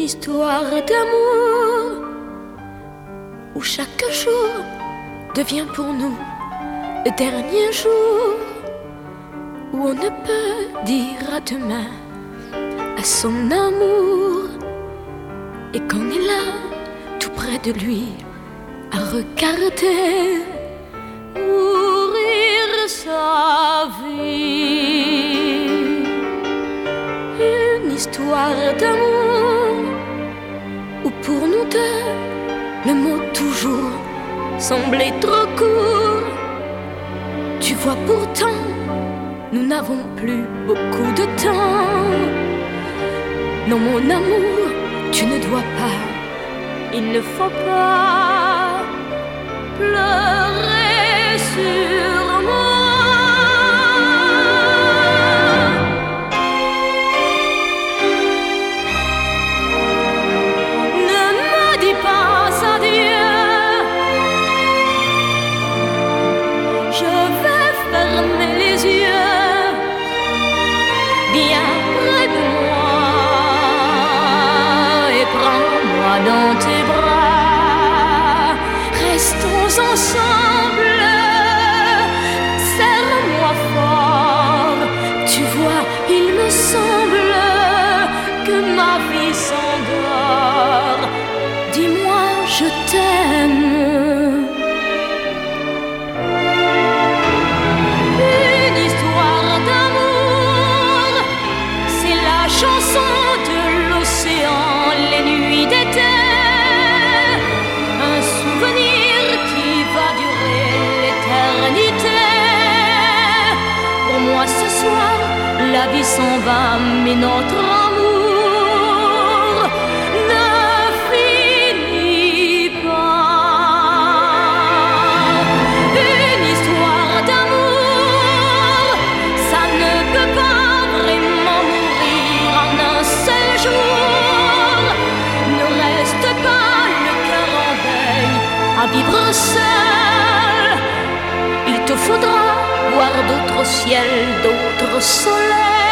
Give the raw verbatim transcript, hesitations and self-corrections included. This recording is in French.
histoire d'amour où chaque jour devient pour nous le dernier jour, où on ne peut dire à demain à son amour, et qu'on est là tout près de lui à regarder mourir sa vie. Une histoire d'amour où pour nous deux le mot toujours semblait trop court. Tu vois, pourtant nous n'avons plus beaucoup de temps. Non mon amour, tu ne dois pas, il ne faut pas pleurer sur moi. Ne me dis pas adieu, je vais fermer les yeux bien près de moi et prends-moi dans tes bras. Restons ensemble, serre-moi fort. Tu vois, il me semble que ma vie s'endort. Dis-moi, je t'aime. Une histoire d'amour, c'est la chanson de l'océan, les nuits d'été. Un souvenir qui va durer l'éternité. Pour moi ce soir, la vie s'en va, mais notre amour ne finit pas. Une histoire d'amour, ça ne peut pas vraiment mourir en un seul jour. Ne reste pas le cœur en deuil à vivre seul. Il te faudra voir d'autres ciels, d'autres soleils.